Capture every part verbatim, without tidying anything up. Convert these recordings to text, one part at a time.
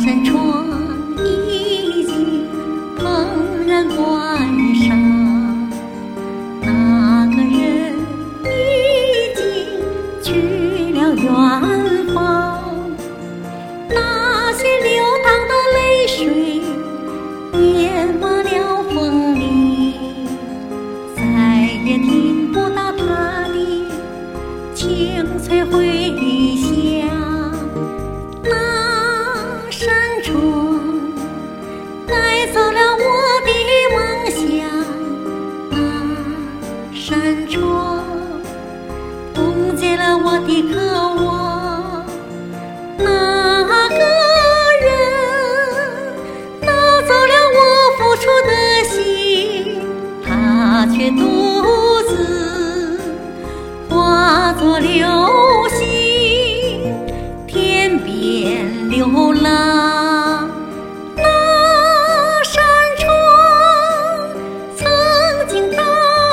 扇窗已经怦然关上，那个人已经去了远方，那些流淌的泪水淹没了风里，再也听不到他的清脆回响。那扇窗带走了我的梦想，那扇窗冻结了我的渴望，那个人拿走了我付出的心，他却独自化作流星，天边流浪。那扇窗曾经打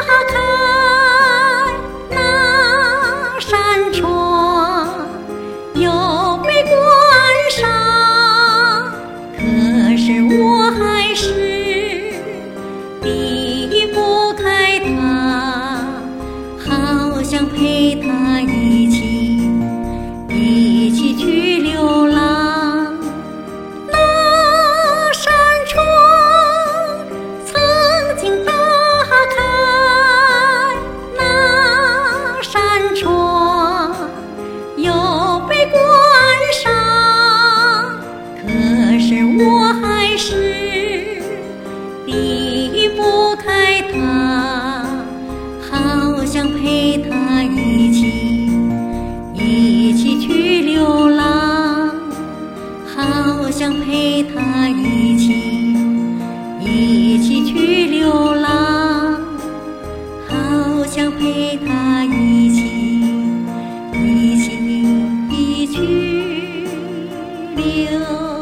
开，那扇窗又被关上，可是我还是离不开他，好想陪他一起一起去流浪。那扇窗曾经打开，那扇窗又被关上，可是我还是离不开他，好想陪他一起一起去流浪，好想陪他一起一起去流浪，好想陪他一起一起去流浪。